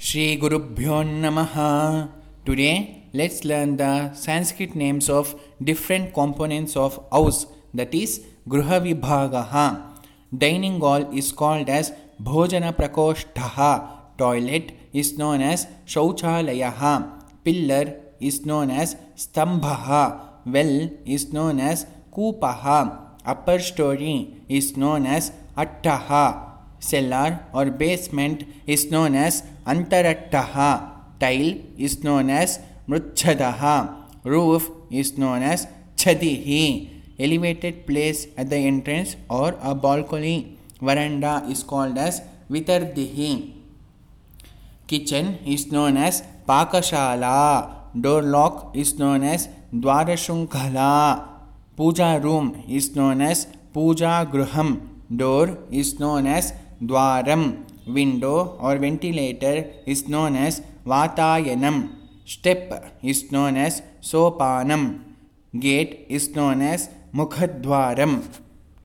Shri Gurubhyo Namaha. Today, let's learn the Sanskrit names of different components of house, that is, Gruha Vibhagaha. Dining hall is called as Bhojana Prakoshtaha. Toilet is known as Shauchalayaha. Pillar is known as Stambhaha. Well is known as Kupaha. Upper story is known as Attaha. Cellar or basement is known as Antarattaha. Tile is known as Mruchadaha. Roof is known as Chadihi. Elevated place at the entrance or a balcony. Veranda is called as Vitardihi. Kitchen is known as Pakashala. Door lock is known as Dwarashunkhala. Puja room is known as Puja Gruham. Door is known as Dwaram. Window or ventilator is known as Vatayanam. Step is known as Sopanam. Gate is known as Mukhadwaram.